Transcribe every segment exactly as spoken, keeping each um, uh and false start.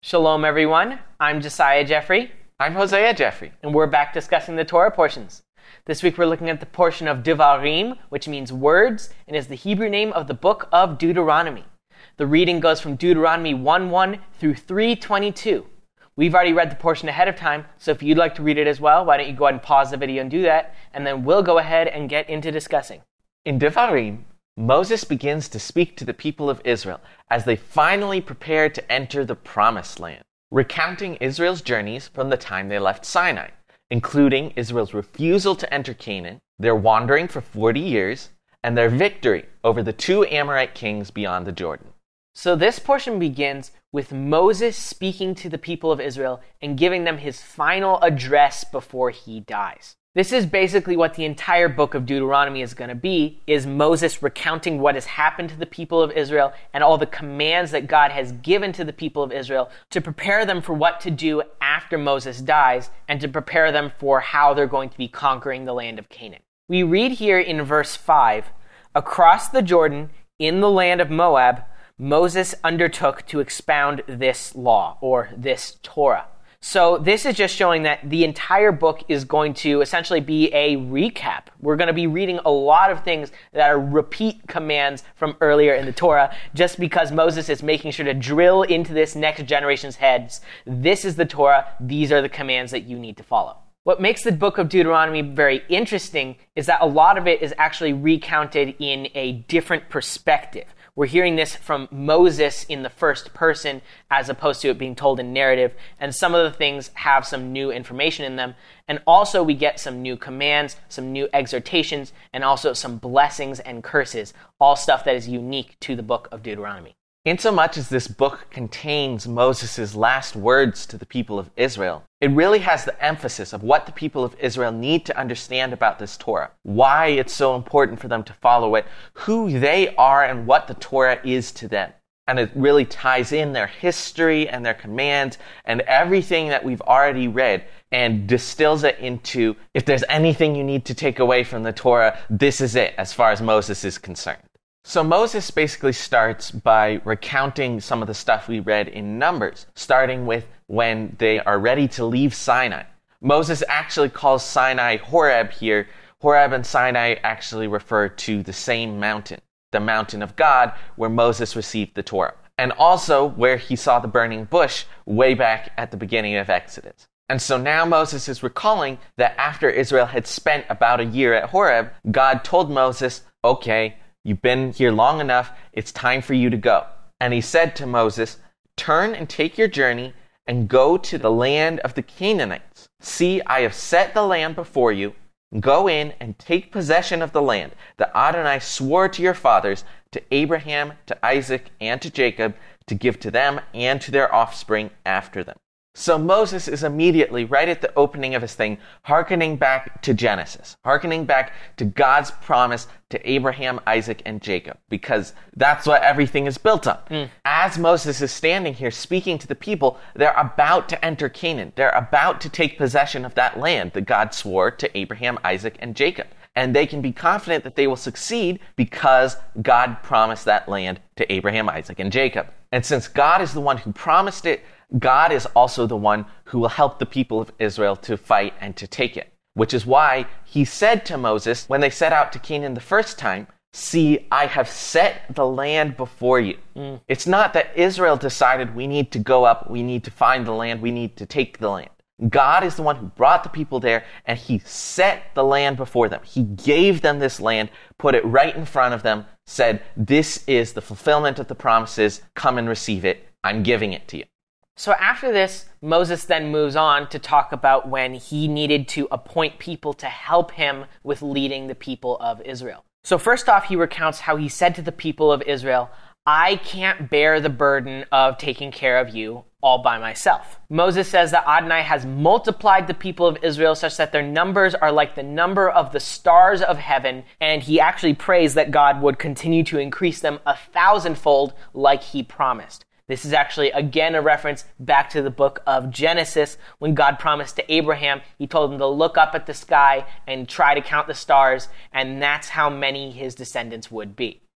Shalom, everyone. I'm Josiah Jeffrey. I'm Hosea Jeffrey. And we're back discussing the Torah portions. This week we're looking at the portion of Devarim, which means words, and is the Hebrew name of the book of Deuteronomy. The reading goes from Deuteronomy one one through three twenty-two. We've already read the portion ahead of time, so if you'd like to read it as well, why don't you go ahead and pause the video and do that, and then we'll go ahead and get into discussing. In Devarim, Moses begins to speak to the people of Israel as they finally prepare to enter the Promised Land, recounting Israel's journeys from the time they left Sinai, including Israel's refusal to enter Canaan, their wandering for forty years, and their victory over the two Amorite kings beyond the Jordan. So this portion begins with Moses speaking to the people of Israel and giving them his final address before he dies. This is basically what the entire book of Deuteronomy is going to be, is Moses recounting what has happened to the people of Israel and all the commands that God has given to the people of Israel to prepare them for what to do after Moses dies and to prepare them for how they're going to be conquering the land of Canaan. We read here in verse five, across the Jordan in the land of Moab, Moses undertook to expound this law, or this Torah. So this is just showing that the entire book is going to essentially be a recap. We're going to be reading a lot of things that are repeat commands from earlier in the Torah, just because Moses is making sure to drill into this next generation's heads. This is the Torah. These are the commands that you need to follow. What makes the book of Deuteronomy very interesting is that a lot of it is actually recounted in a different perspective. We're hearing this from Moses in the first person as opposed to it being told in narrative, and some of the things have some new information in them. And also we get some new commands, some new exhortations, and also some blessings and curses, all stuff that is unique to the book of Deuteronomy. Insomuch as this book contains Moses' last words to the people of Israel, it really has the emphasis of what the people of Israel need to understand about this Torah, why it's so important for them to follow it, who they are, and what the Torah is to them. And it really ties in their history and their commands and everything that we've already read and distills it into, if there's anything you need to take away from the Torah, this is it as far as Moses is concerned. So Moses basically starts by recounting some of the stuff we read in Numbers, starting with when they are ready to leave Sinai. Moses actually calls Sinai Horeb here. Horeb and Sinai actually refer to the same mountain, the mountain of God, where Moses received the Torah, and also where he saw the burning bush way back at the beginning of Exodus. And so now Moses is recalling that after Israel had spent about a year at Horeb, God told Moses, okay, you've been here long enough, it's time for you to go. And he said to Moses, turn and take your journey and go to the land of the Canaanites. See, I have set the land before you. Go in and take possession of the land that Adonai swore to your fathers, to Abraham, to Isaac, and to Jacob, to give to them and to their offspring after them. So Moses is immediately, right at the opening of his thing, hearkening back to Genesis, hearkening back to God's promise to Abraham, Isaac, and Jacob, because that's what everything is built on. Mm. As Moses is standing here speaking to the people, they're about to enter Canaan. They're about to take possession of that land that God swore to Abraham, Isaac, and Jacob. And they can be confident that they will succeed because God promised that land to Abraham, Isaac, and Jacob. And since God is the one who promised it, God is also the one who will help the people of Israel to fight and to take it. Which is why he said to Moses, when they set out to Canaan the first time, see, I have set the land before you. Mm. It's not that Israel decided we need to go up, we need to find the land, we need to take the land. God is the one who brought the people there, and he set the land before them. He gave them this land, put it right in front of them, said, this is the fulfillment of the promises, come and receive it, I'm giving it to you. So after this, Moses then moves on to talk about when he needed to appoint people to help him with leading the people of Israel. So first off, he recounts how he said to the people of Israel, I can't bear the burden of taking care of you all by myself. Moses says that Adonai has multiplied the people of Israel such that their numbers are like the number of the stars of heaven, and he actually prays that God would continue to increase them a thousandfold like he promised. This is actually, again, a reference back to the book of Genesis. When God promised to Abraham, he told him to look up at the sky and try to count the stars, and that's how many his descendants would be.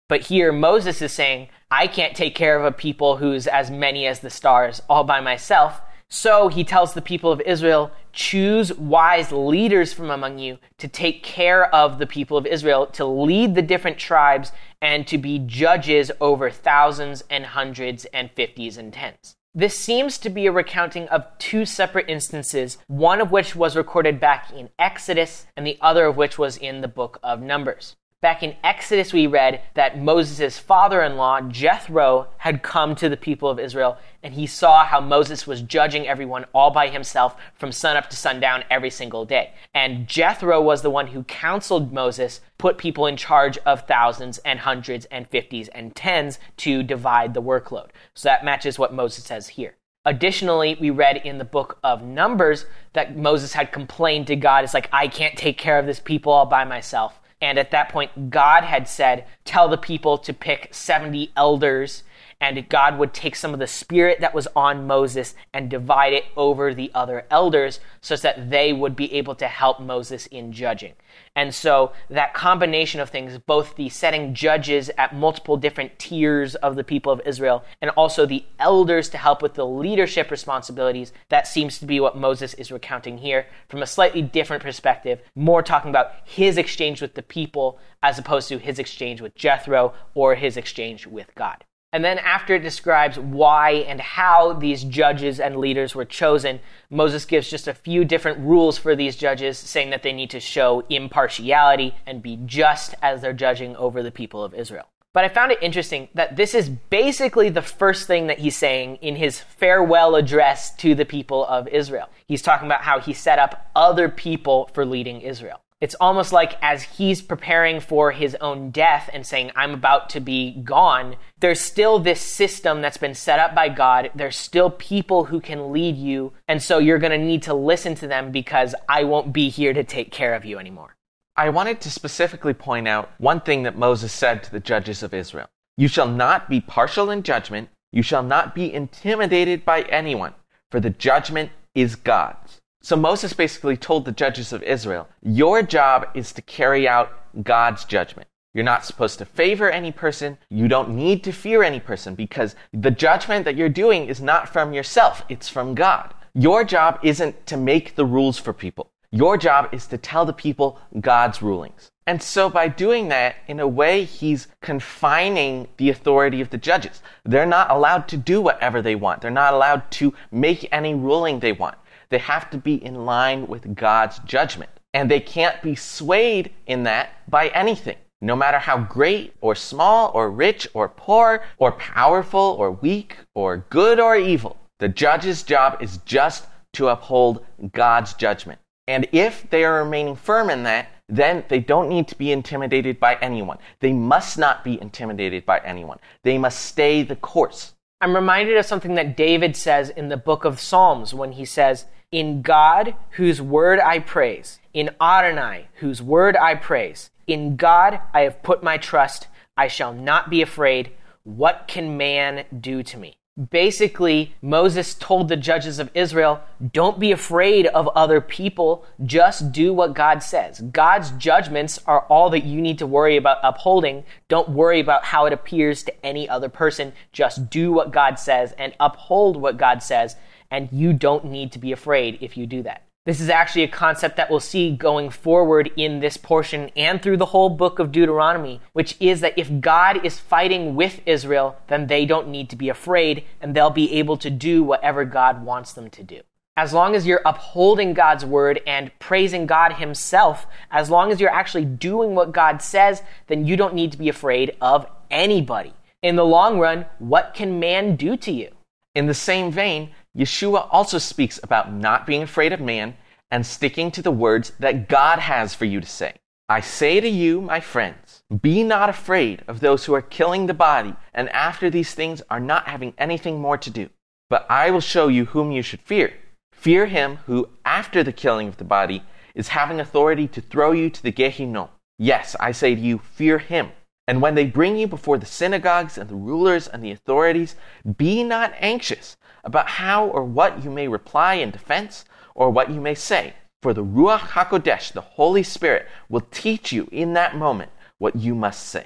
But here Moses is saying, I can't take care of a people who's as many as the stars all by myself. So he tells the people of Israel, choose wise leaders from among you to take care of the people of Israel, to lead the different tribes, and to be judges over thousands and hundreds and fifties and tens. This seems to be a recounting of two separate instances, one of which was recorded back in Exodus, and the other of which was in the book of Numbers. Back in Exodus, we read that Moses' father-in-law, Jethro, had come to the people of Israel, and he saw how Moses was judging everyone all by himself from sunup to sundown every single day. And Jethro was the one who counseled Moses, put people in charge of thousands and hundreds and fifties and tens to divide the workload. So that matches what Moses says here. Additionally, we read in the book of Numbers that Moses had complained to God. It's like, I can't take care of this people all by myself. And at that point, God had said, tell the people to pick seventy elders, and God would take some of the spirit that was on Moses and divide it over the other elders so that they would be able to help Moses in judging. And so that combination of things, both the setting judges at multiple different tiers of the people of Israel and also the elders to help with the leadership responsibilities, that seems to be what Moses is recounting here from a slightly different perspective, more talking about his exchange with the people as opposed to his exchange with Jethro or his exchange with God. And then after it describes why and how these judges and leaders were chosen, Moses gives just a few different rules for these judges, saying that they need to show impartiality and be just as they're judging over the people of Israel. But I found it interesting that this is basically the first thing that he's saying in his farewell address to the people of Israel. He's talking about how he set up other people for leading Israel. It's almost like as he's preparing for his own death and saying, I'm about to be gone, there's still this system that's been set up by God. There's still people who can lead you. And so you're going to need to listen to them because I won't be here to take care of you anymore. I wanted to specifically point out one thing that Moses said to the judges of Israel. You shall not be partial in judgment. You shall not be intimidated by anyone, for the judgment is God's. So Moses basically told the judges of Israel, your job is to carry out God's judgment. You're not supposed to favor any person. You don't need to fear any person because the judgment that you're doing is not from yourself. It's from God. Your job isn't to make the rules for people. Your job is to tell the people God's rulings. And so by doing that, in a way, he's confining the authority of the judges. They're not allowed to do whatever they want. They're not allowed to make any ruling they want. They have to be in line with God's judgment. And they can't be swayed in that by anything. No matter how great or small or rich or poor or powerful or weak or good or evil, the judge's job is just to uphold God's judgment. And if they are remaining firm in that, then they don't need to be intimidated by anyone. They must not be intimidated by anyone. They must stay the course. I'm reminded of something that David says in the book of Psalms when he says, in God, whose word I praise, in Adonai, whose word I praise, in God I have put my trust, I shall not be afraid. What can man do to me? Basically, Moses told the judges of Israel, don't be afraid of other people, just do what God says. God's judgments are all that you need to worry about upholding. Don't worry about how it appears to any other person. Just do what God says and uphold what God says, and you don't need to be afraid if you do that. This is actually a concept that we'll see going forward in this portion and through the whole book of Deuteronomy, which is that if God is fighting with Israel, then they don't need to be afraid, and they'll be able to do whatever God wants them to do. As long as you're upholding God's word and praising God himself, as long as you're actually doing what God says, then you don't need to be afraid of anybody. In the long run, what can man do to you? In the same vein, Yeshua also speaks about not being afraid of man and sticking to the words that God has for you to say. I say to you, my friends, be not afraid of those who are killing the body, and after these things are not having anything more to do. But I will show you whom you should fear. Fear him who, after the killing of the body, is having authority to throw you to the Gehinnom. Yes, I say to you, fear him. And when they bring you before the synagogues and the rulers and the authorities, be not anxious about how or what you may reply in defense or what you may say. For the Ruach HaKodesh, the Holy Spirit, will teach you in that moment what you must say.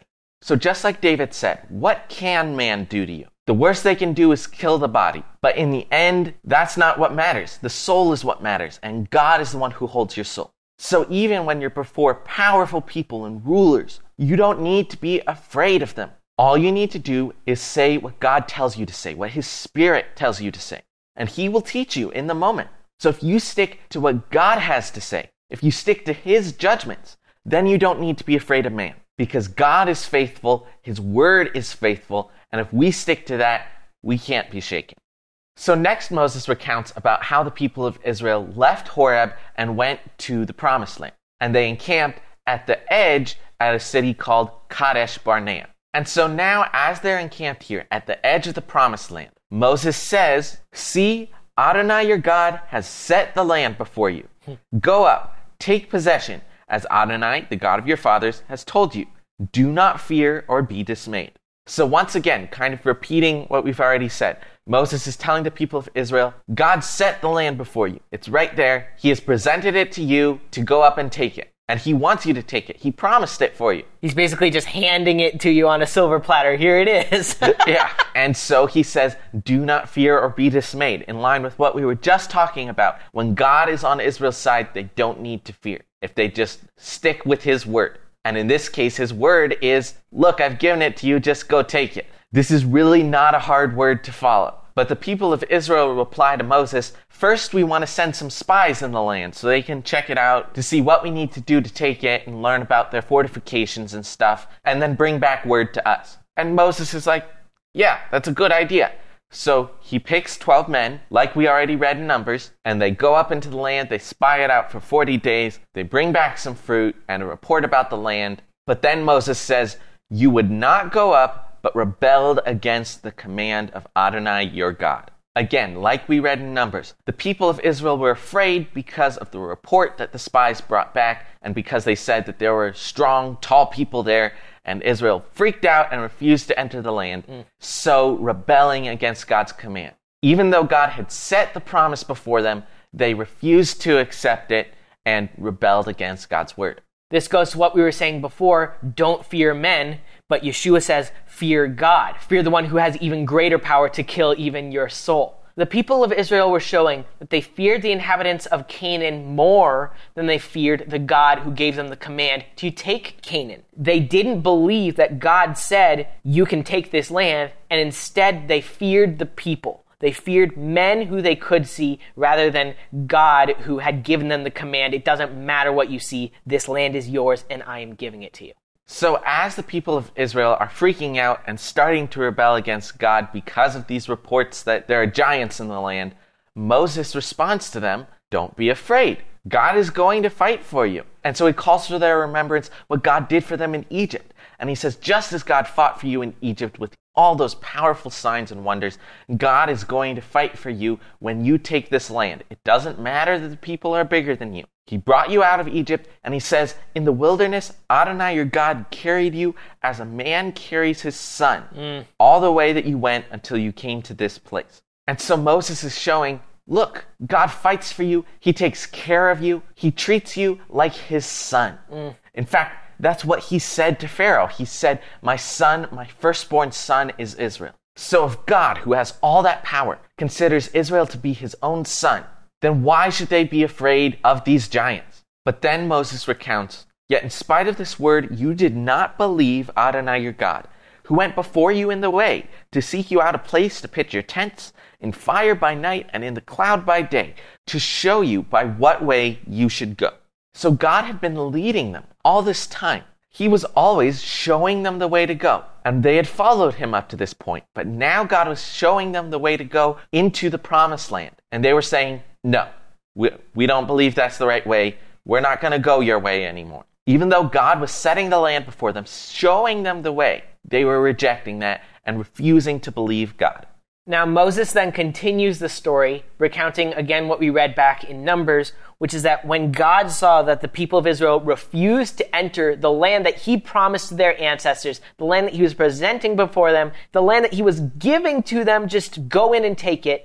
So just like David said, what can man do to you? The worst they can do is kill the body. But in the end, that's not what matters. The soul is what matters, and God is the one who holds your soul. So even when you're before powerful people and rulers, you don't need to be afraid of them. All you need to do is say what God tells you to say, what His Spirit tells you to say. And He will teach you in the moment. So if you stick to what God has to say, if you stick to His judgments, then you don't need to be afraid of man. Because God is faithful, His word is faithful, and if we stick to that, we can't be shaken. So next Moses recounts about how the people of Israel left Horeb and went to the Promised Land. And they encamped at the edge at a city called Kadesh Barnea. And so now, as they're encamped here at the edge of the Promised Land, Moses says, "See, Adonai your God has set the land before you. Go up, take possession, as Adonai, the God of your fathers, has told you. Do not fear or be dismayed." So once again, kind of repeating what we've already said, Moses is telling the people of Israel, God set the land before you. It's right there. He has presented it to you to go up and take it. And He wants you to take it. He promised it for you. He's basically just handing it to you on a silver platter. Here it is. Yeah. And so He says, do not fear or be dismayed, in line with what we were just talking about. When God is on Israel's side, they don't need to fear if they just stick with His word. And in this case, His word is, look, I've given it to you, just go take it. This is really not a hard word to follow. But the people of Israel reply to Moses, first we want to send some spies in the land so they can check it out to see what we need to do to take it and learn about their fortifications and stuff, and then bring back word to us. And Moses is like, yeah, that's a good idea. So he picks twelve men, like we already read in Numbers, and they go up into the land, they spy it out for forty days, they bring back some fruit and a report about the land. But then Moses says, you would not go up, but rebelled against the command of Adonai your God. Again, like we read in Numbers, the people of Israel were afraid because of the report that the spies brought back, and because they said that there were strong, tall people there, and Israel freaked out and refused to enter the land, mm. so rebelling against God's command. Even though God had set the promise before them, they refused to accept it and rebelled against God's word. This goes to what we were saying before, don't fear men, but Yeshua says, fear God. Fear the one who has even greater power to kill even your soul. The people of Israel were showing that they feared the inhabitants of Canaan more than they feared the God who gave them the command to take Canaan. They didn't believe that God said, you can take this land, and instead they feared the people. They feared men who they could see rather than God who had given them the command, it doesn't matter what you see, this land is yours and I am giving it to you. So as the people of Israel are freaking out and starting to rebel against God because of these reports that there are giants in the land, Moses responds to them, don't be afraid. God is going to fight for you. And so he calls to their remembrance what God did for them in Egypt. And he says, just as God fought for you in Egypt with all those powerful signs and wonders, God is going to fight for you when you take this land. It doesn't matter that the people are bigger than you. He brought you out of Egypt, and he says, in the wilderness, Adonai your God carried you as a man carries his son, mm. all the way that you went until you came to this place. And so Moses is showing, look, God fights for you. He takes care of you. He treats you like his son. Mm. In fact, that's what he said to Pharaoh. He said, my son, my firstborn son is Israel. So if God, who has all that power, considers Israel to be his own son, then why should they be afraid of these giants? But then Moses recounts, yet in spite of this word, you did not believe Adonai your God, who went before you in the way to seek you out a place to pitch your tents, in fire by night and in the cloud by day, to show you by what way you should go. So God had been leading them all this time. He was always showing them the way to go. And they had followed him up to this point. But now God was showing them the way to go into the promised land. And they were saying, no, we, we don't believe that's the right way. We're not going to go your way anymore. Even though God was setting the land before them, showing them the way, they were rejecting that and refusing to believe God. Now Moses then continues the story, recounting again what we read back in Numbers, which is that when God saw that the people of Israel refused to enter the land that he promised to their ancestors, the land that he was presenting before them, the land that he was giving to them, just go in and take it,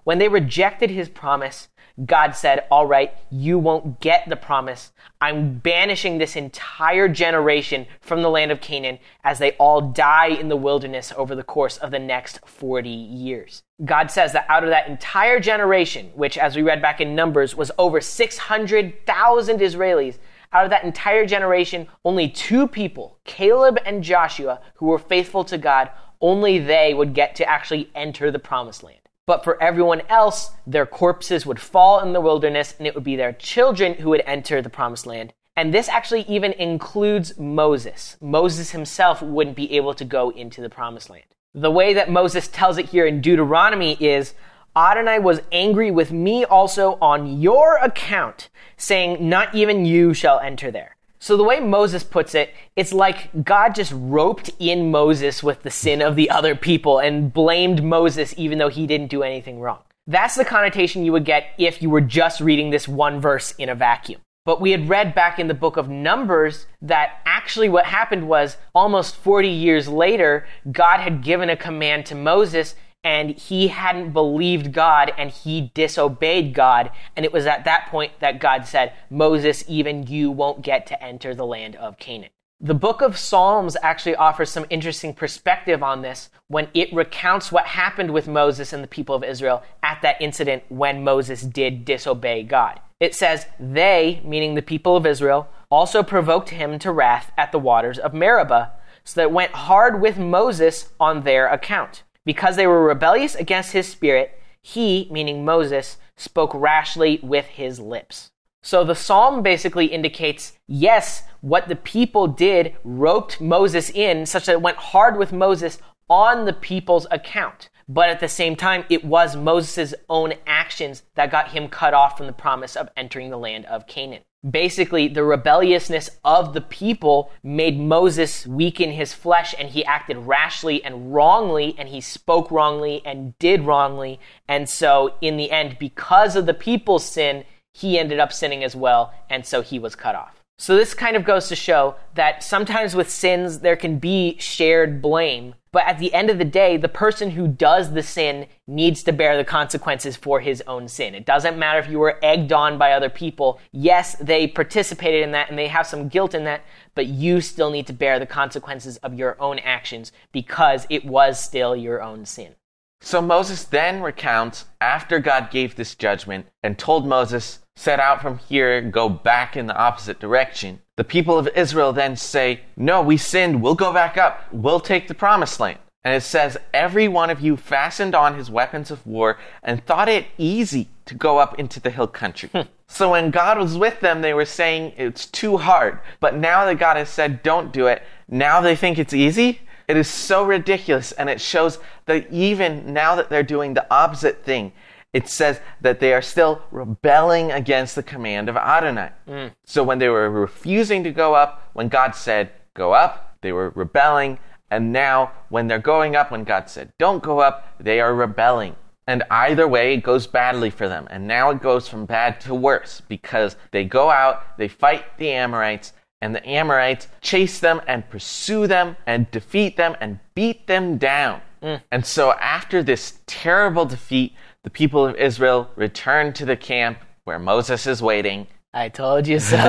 When they rejected his promise, God said, all right, you won't get the promise. I'm banishing this entire generation from the land of Canaan as they all die in the wilderness over the course of the next forty years. God says that out of that entire generation, which as we read back in Numbers was over six hundred thousand Israelis, out of that entire generation, only two people, Caleb and Joshua, who were faithful to God, only they would get to actually enter the promised land. But for everyone else, their corpses would fall in the wilderness, and it would be their children who would enter the promised land. And this actually even includes Moses. Moses himself wouldn't be able to go into the promised land. The way that Moses tells it here in Deuteronomy is, Adonai was angry with me also on your account, saying, not even you shall enter there. So the way Moses puts it, it's like God just roped in Moses with the sin of the other people and blamed Moses even though he didn't do anything wrong. That's the connotation you would get if you were just reading this one verse in a vacuum. But we had read back in the book of Numbers that actually what happened was almost forty years later, God had given a command to Moses and he hadn't believed God and he disobeyed God. And it was at that point that God said, Moses, even you won't get to enter the land of Canaan. The book of Psalms actually offers some interesting perspective on this when it recounts what happened with Moses and the people of Israel at that incident when Moses did disobey God. It says, they, meaning the people of Israel, also provoked him to wrath at the waters of Meribah, so that it went hard with Moses on their account. Because they were rebellious against his spirit, he, meaning Moses, spoke rashly with his lips. So the psalm basically indicates, yes, what the people did roped Moses in such that it went hard with Moses on the people's account. But at the same time, it was Moses' own actions that got him cut off from the promise of entering the land of Canaan. Basically, the rebelliousness of the people made Moses weaken his flesh, and he acted rashly and wrongly, and he spoke wrongly and did wrongly. And so in the end, because of the people's sin, he ended up sinning as well, and so he was cut off. So this kind of goes to show that sometimes with sins, there can be shared blame. But at the end of the day, the person who does the sin needs to bear the consequences for his own sin. It doesn't matter if you were egged on by other people. Yes, they participated in that and they have some guilt in that, but you still need to bear the consequences of your own actions because it was still your own sin. So Moses then recounts after God gave this judgment and told Moses, set out from here, go back in the opposite direction. The people of Israel then say, no, we sinned, we'll go back up, we'll take the promised land. And it says, every one of you fastened on his weapons of war and thought it easy to go up into the hill country. So when God was with them, they were saying it's too hard. But now that God has said don't do it, now they think it's easy? It is so ridiculous, and it shows that even now that they're doing the opposite thing, it says that they are still rebelling against the command of Adonai. Mm. So when they were refusing to go up, when God said, go up, they were rebelling. And now when they're going up, when God said, don't go up, they are rebelling. And either way, it goes badly for them. And now it goes from bad to worse because they go out, they fight the Amorites, and the Amorites chase them and pursue them and defeat them and beat them down. Mm. And so after this terrible defeat, the people of Israel return to the camp where Moses is waiting. I told you so.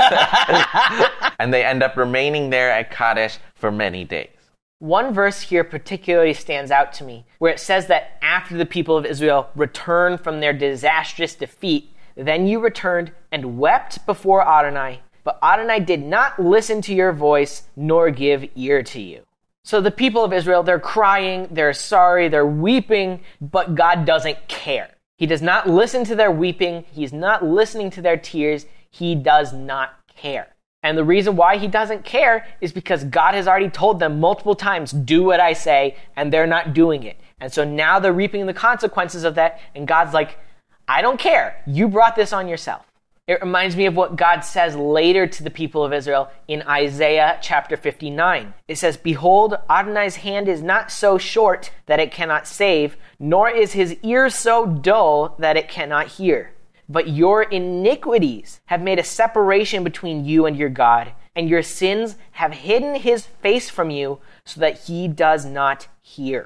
And they end up remaining there at Kadesh for many days. One verse here particularly stands out to me, where it says that after the people of Israel returned from their disastrous defeat, then you returned and wept before Adonai, but Adonai did not listen to your voice nor give ear to you. So the people of Israel, they're crying, they're sorry, they're weeping, but God doesn't care. He does not listen to their weeping. He's not listening to their tears. He does not care. And the reason why he doesn't care is because God has already told them multiple times, do what I say, and they're not doing it. And so now they're reaping the consequences of that, and God's like, I don't care. You brought this on yourself. It reminds me of what God says later to the people of Israel in Isaiah chapter fifty-nine. It says, behold, Adonai's hand is not so short that it cannot save, nor is his ear so dull that it cannot hear. But your iniquities have made a separation between you and your God, and your sins have hidden his face from you so that he does not hear.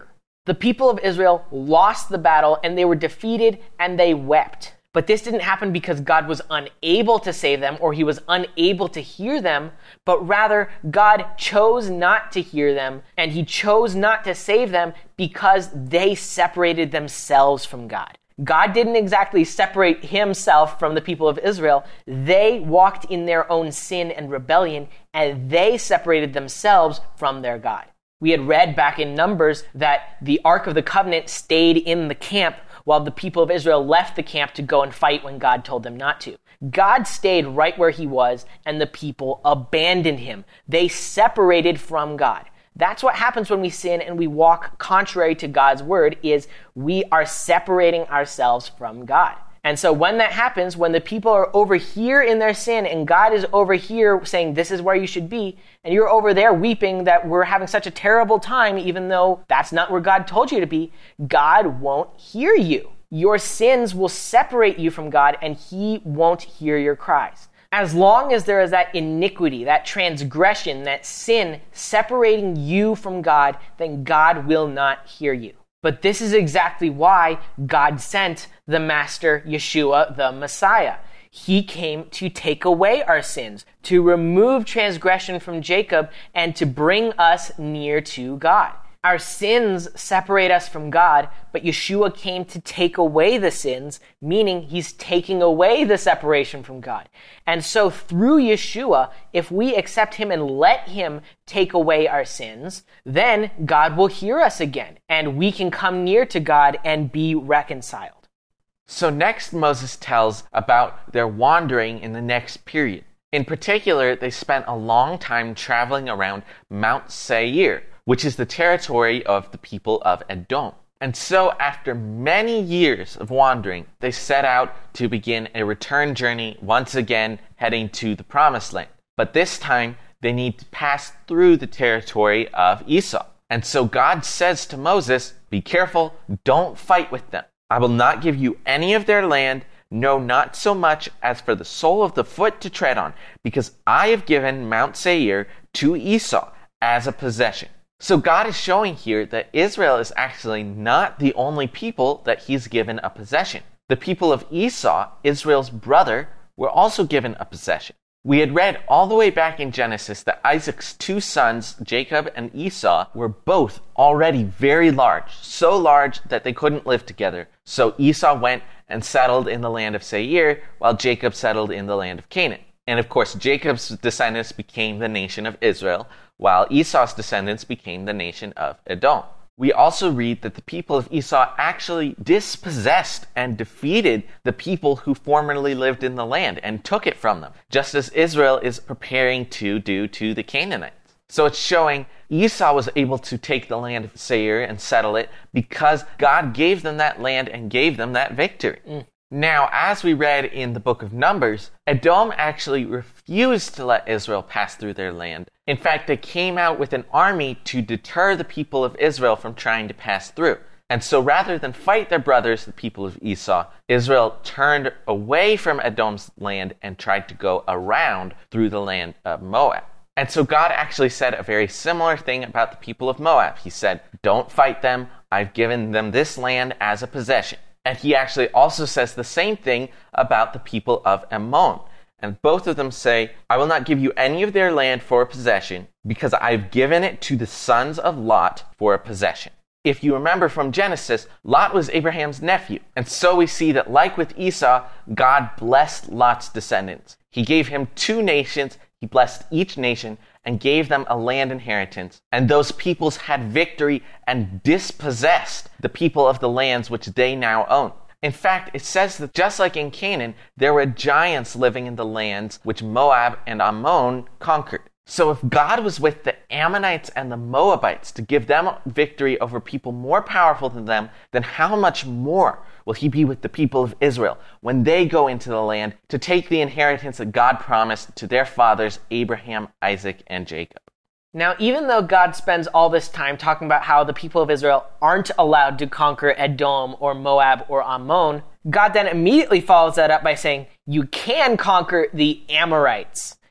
The people of Israel lost the battle and they were defeated and they wept. But this didn't happen because God was unable to save them or he was unable to hear them, but rather God chose not to hear them and he chose not to save them because they separated themselves from God. God didn't exactly separate himself from the people of Israel. They walked in their own sin and rebellion and they separated themselves from their God. We had read back in Numbers that the Ark of the Covenant stayed in the camp while the people of Israel left the camp to go and fight when God told them not to. God stayed right where he was, and the people abandoned him. They separated from God. That's what happens when we sin and we walk contrary to God's word, is we are separating ourselves from God. And so when that happens, when the people are over here in their sin and God is over here saying, this is where you should be, and you're over there weeping that we're having such a terrible time, even though that's not where God told you to be, God won't hear you. Your sins will separate you from God and he won't hear your cries. As long as there is that iniquity, that transgression, that sin separating you from God, then God will not hear you. But this is exactly why God sent the Master, Yeshua, the Messiah. He came to take away our sins, to remove transgression from Jacob, and to bring us near to God. Our sins separate us from God, but Yeshua came to take away the sins, meaning he's taking away the separation from God. And so through Yeshua, if we accept him and let him take away our sins, then God will hear us again, and we can come near to God and be reconciled. So next, Moses tells about their wandering in the next period. In particular, they spent a long time traveling around Mount Seir, which is the territory of the people of Edom. And so after many years of wandering, they set out to begin a return journey, once again heading to the Promised Land. But this time, they need to pass through the territory of Esau. And so God says to Moses, be careful, don't fight with them. I will not give you any of their land, no, not so much as for the sole of the foot to tread on, because I have given Mount Seir to Esau as a possession. So God is showing here that Israel is actually not the only people that he's given a possession. The people of Esau, Israel's brother, were also given a possession. We had read all the way back in Genesis that Isaac's two sons, Jacob and Esau, were both already very large, so large that they couldn't live together. So Esau went and settled in the land of Seir, while Jacob settled in the land of Canaan. And of course, Jacob's descendants became the nation of Israel, while Esau's descendants became the nation of Edom. We also read that the people of Esau actually dispossessed and defeated the people who formerly lived in the land and took it from them, just as Israel is preparing to do to the Canaanites. So it's showing Esau was able to take the land of Seir and settle it because God gave them that land and gave them that victory. Mm. Now, as we read in the book of Numbers, Edom actually refused to let Israel pass through their land. In fact, they came out with an army to deter the people of Israel from trying to pass through. And so rather than fight their brothers, the people of Esau, Israel turned away from Edom's land and tried to go around through the land of Moab. And so God actually said a very similar thing about the people of Moab. He said, don't fight them. I've given them this land as a possession. And he actually also says the same thing about the people of Ammon. And both of them say, I will not give you any of their land for a possession, because I've given it to the sons of Lot for a possession. If you remember from Genesis, Lot was Abraham's nephew. And so we see that like with Esau, God blessed Lot's descendants. He gave him two nations. He blessed each nation and gave them a land inheritance. And those peoples had victory and dispossessed the people of the lands which they now own. In fact, it says that just like in Canaan, there were giants living in the lands which Moab and Ammon conquered. So if God was with the Ammonites and the Moabites to give them victory over people more powerful than them, then how much more will he be with the people of Israel when they go into the land to take the inheritance that God promised to their fathers, Abraham, Isaac, and Jacob? Now, even though God spends all this time talking about how the people of Israel aren't allowed to conquer Edom or Moab or Ammon, God then immediately follows that up by saying, you can conquer the Amorites.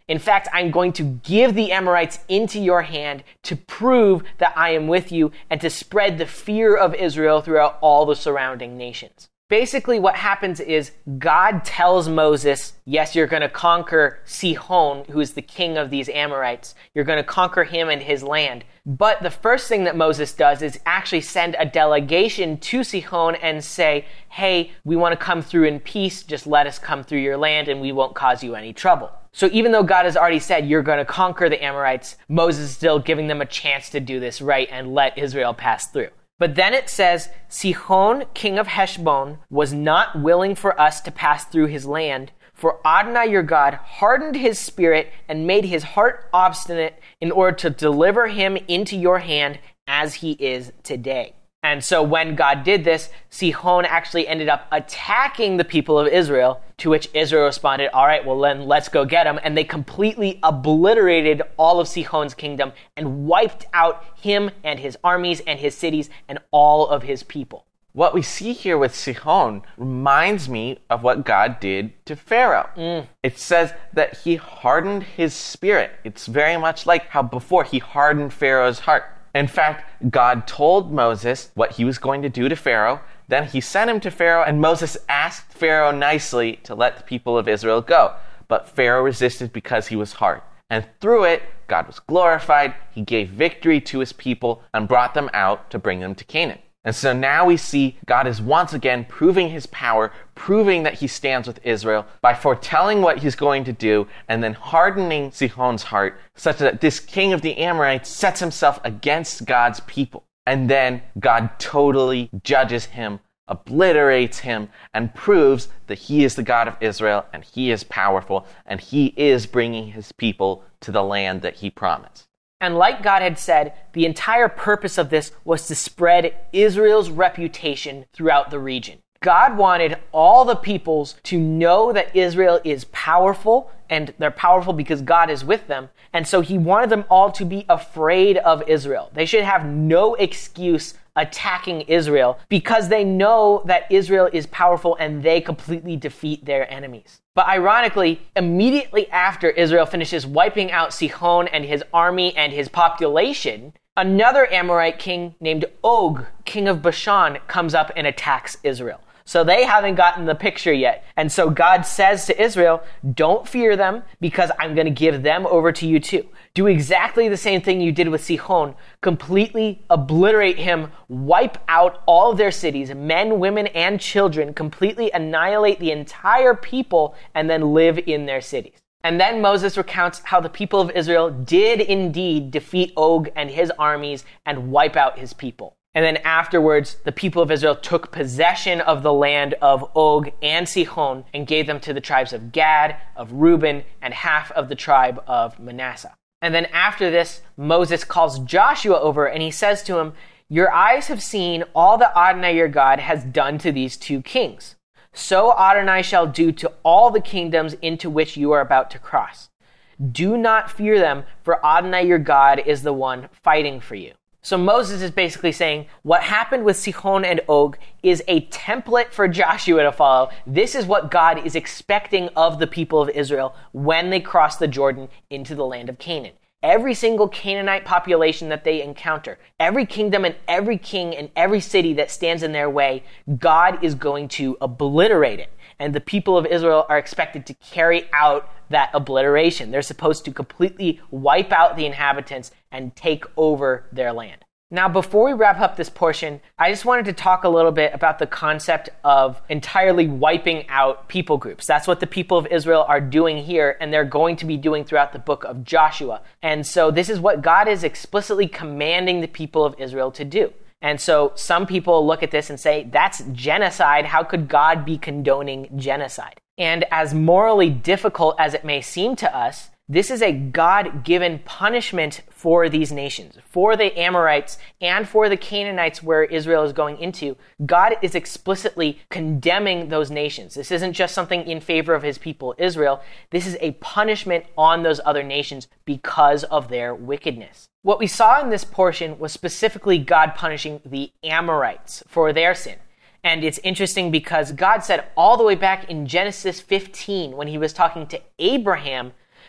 In fact, I'm going to give the Amorites into your hand to prove that I am with you and to spread the fear of Israel throughout all the surrounding nations. Basically, what happens is God tells Moses, yes, you're going to conquer Sihon, who is the king of these Amorites. You're going to conquer him and his land. But the first thing that Moses does is actually send a delegation to Sihon and say, hey, we want to come through in peace. Just let us come through your land and we won't cause you any trouble. So even though God has already said you're going to conquer the Amorites, Moses is still giving them a chance to do this right and let Israel pass through. But then it says, Sihon, king of Heshbon, was not willing for us to pass through his land, for Adonai your God hardened his spirit and made his heart obstinate in order to deliver him into your hand as he is today. And so when God did this, Sihon actually ended up attacking the people of Israel, to which Israel responded, all right, well then let's go get him. And they completely obliterated all of Sihon's kingdom and wiped out him and his armies and his cities and all of his people. What we see here with Sihon reminds me of what God did to Pharaoh. Mm. It says that he hardened his spirit. It's very much like how before he hardened Pharaoh's heart. In fact, God told Moses what he was going to do to Pharaoh. Then he sent him to Pharaoh, and Moses asked Pharaoh nicely to let the people of Israel go. But Pharaoh resisted because he was hard. And through it, God was glorified. He gave victory to his people and brought them out to bring them to Canaan. And so now we see God is once again proving his power, proving that he stands with Israel by foretelling what he's going to do and then hardening Sihon's heart such that this king of the Amorites sets himself against God's people. And then God totally judges him, obliterates him, and proves that he is the God of Israel and he is powerful and he is bringing his people to the land that he promised. And like God had said, the entire purpose of this was to spread Israel's reputation throughout the region. God wanted all the peoples to know that Israel is powerful, and they're powerful because God is with them. And so he wanted them all to be afraid of Israel. They should have no excuse attacking Israel because they know that Israel is powerful and they completely defeat their enemies. But ironically, immediately after Israel finishes wiping out Sihon and his army and his population, another Amorite king named Og, king of Bashan, comes up and attacks Israel. So they haven't gotten the picture yet. And so God says to Israel, don't fear them because I'm going to give them over to you too. Do exactly the same thing you did with Sihon. Completely obliterate him, wipe out all of their cities, men, women, and children, completely annihilate the entire people, and then live in their cities. And then Moses recounts how the people of Israel did indeed defeat Og and his armies and wipe out his people. And then afterwards, the people of Israel took possession of the land of Og and Sihon and gave them to the tribes of Gad, of Reuben, and half of the tribe of Manasseh. And then after this, Moses calls Joshua over and he says to him, your eyes have seen all that Adonai your God has done to these two kings. So Adonai shall do to all the kingdoms into which you are about to cross. Do not fear them, for Adonai your God is the one fighting for you. So Moses is basically saying what happened with Sihon and Og is a template for Joshua to follow. This is what God is expecting of the people of Israel when they cross the Jordan into the land of Canaan. Every single Canaanite population that they encounter, every kingdom and every king and every city that stands in their way, God is going to obliterate it. And the people of Israel are expected to carry out that obliteration. They're supposed to completely wipe out the inhabitants and take over their land. Now, before we wrap up this portion, I just wanted to talk a little bit about the concept of entirely wiping out people groups. That's what the people of Israel are doing here, and they're going to be doing throughout the book of Joshua. And so this is what God is explicitly commanding the people of Israel to do. And so some people look at this and say, that's genocide. How could God be condoning genocide? And as morally difficult as it may seem to us, this is a God-given punishment for these nations, for the Amorites and for the Canaanites where Israel is going into. God is explicitly condemning those nations. This isn't just something in favor of his people, Israel. This is a punishment on those other nations because of their wickedness. What we saw in this portion was specifically God punishing the Amorites for their sin. And it's interesting because God said all the way back in Genesis fifteen, when he was talking to Abraham,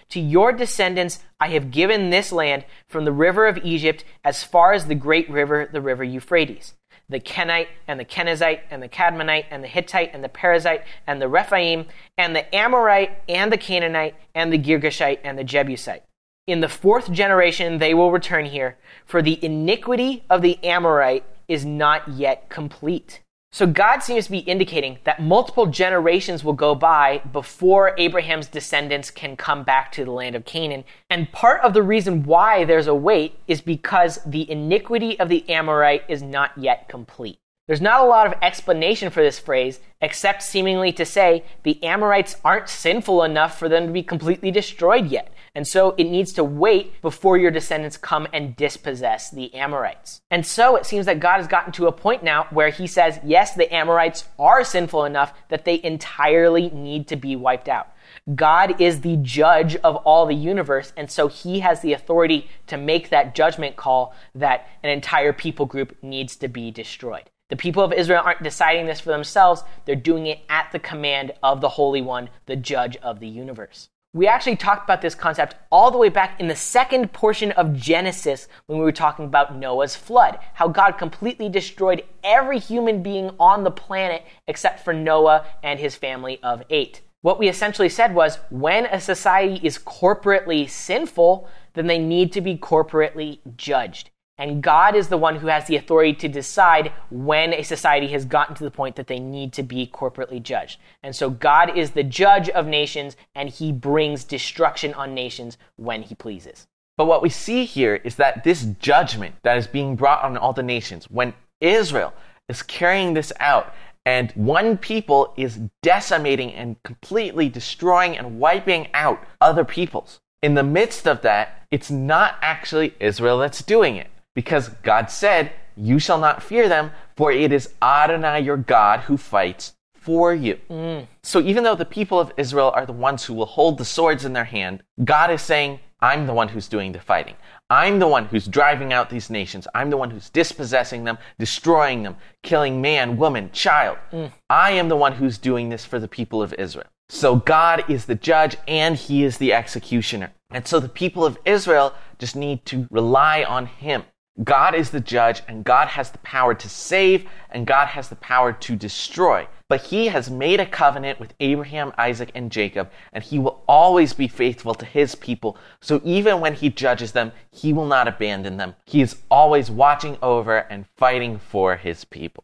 To your descendants I have given this land from the river of Egypt as far as the great river, the river Euphrates. The Kenite and the Kenizzite and the Cadmonite and the Hittite and the Perizzite and the Rephaim and the Amorite and the Canaanite and the Girgashite and the Jebusite. In the fourth generation they will return here, for the iniquity of the Amorite is not yet complete. So God seems to be indicating that multiple generations will go by before Abraham's descendants can come back to the land of Canaan. And part of the reason why there's a wait is because the iniquity of the Amorite is not yet complete. There's not a lot of explanation for this phrase, except seemingly to say the Amorites aren't sinful enough for them to be completely destroyed yet. And so it needs to wait before your descendants come and dispossess the Amorites. And so it seems that God has gotten to a point now where he says, yes, the Amorites are sinful enough that they entirely need to be wiped out. God is the judge of all the universe, and so he has the authority to make that judgment call that an entire people group needs to be destroyed. The people of Israel aren't deciding this for themselves. They're doing it at the command of the Holy One, the judge of the universe. We actually talked about this concept all the way back in the second portion of Genesis when we were talking about Noah's flood, how God completely destroyed every human being on the planet except for Noah and his family of eight. What we essentially said was when a society is corporately sinful, then they need to be corporately judged. And God is the one who has the authority to decide when a society has gotten to the point that they need to be corporately judged. And so God is the judge of nations, and he brings destruction on nations when he pleases. But what we see here is that this judgment that is being brought on all the nations, when Israel is carrying this out, and one people is decimating and completely destroying and wiping out other peoples, in the midst of that, it's not actually Israel that's doing it. Because God said, you shall not fear them, for it is Adonai your God who fights for you. Mm. So even though the people of Israel are the ones who will hold the swords in their hand, God is saying, I'm the one who's doing the fighting. I'm the one who's driving out these nations. I'm the one who's dispossessing them, destroying them, killing man, woman, child. Mm. I am the one who's doing this for the people of Israel. So God is the judge and he is the executioner. And so the people of Israel just need to rely on him. God is the judge, and God has the power to save, and God has the power to destroy. But he has made a covenant with Abraham, Isaac, and Jacob, and he will always be faithful to his people. So even when he judges them, he will not abandon them. He is always watching over and fighting for his people.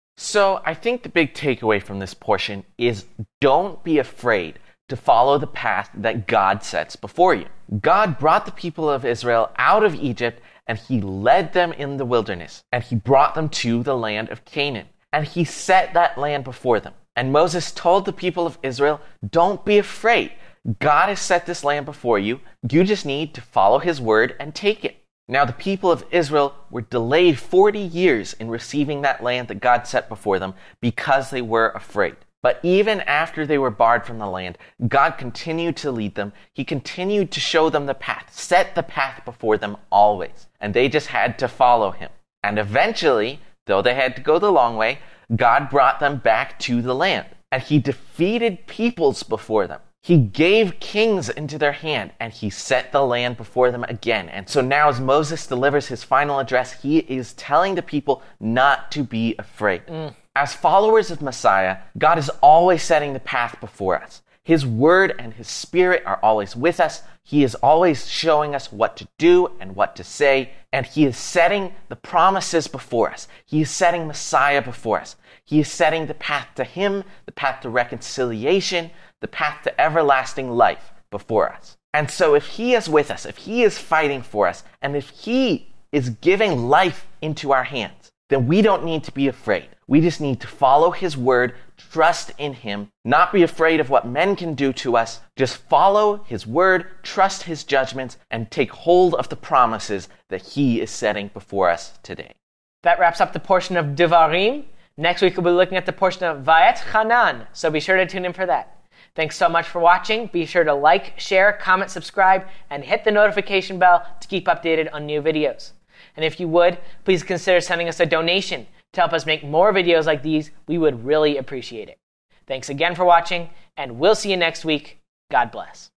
So I think the big takeaway from this portion is don't be afraid to follow the path that God sets before you. God brought the people of Israel out of Egypt, and he led them in the wilderness, and he brought them to the land of Canaan, and he set that land before them. And Moses told the people of Israel, don't be afraid. God has set this land before you. You just need to follow his word and take it. Now the people of Israel were delayed forty years in receiving that land that God set before them because they were afraid. But even after they were barred from the land, God continued to lead them. He continued to show them the path, set the path before them always. And they just had to follow him. And eventually, though they had to go the long way, God brought them back to the land. And he defeated peoples before them. He gave kings into their hand, and he set the land before them again. And so now as Moses delivers his final address, he is telling the people not to be afraid. Mm. As followers of Messiah, God is always setting the path before us. His word and his spirit are always with us. He is always showing us what to do and what to say, and he is setting the promises before us. He is setting Messiah before us. He is setting the path to him, the path to reconciliation, the path to everlasting life before us. And so if he is with us, if he is fighting for us, and if he is giving life into our hands, then we don't need to be afraid. We just need to follow his word, trust in him, not be afraid of what men can do to us. Just follow his word, trust his judgments, and take hold of the promises that he is setting before us today. That wraps up the portion of Devarim. Next week we'll be looking at the portion of Va'et-Chanan, so be sure to tune in for that. Thanks so much for watching. Be sure to like, share, comment, subscribe, and hit the notification bell to keep updated on new videos. And if you would, please consider sending us a donation to help us make more videos like these. We would really appreciate it. Thanks again for watching, and we'll see you next week. God bless.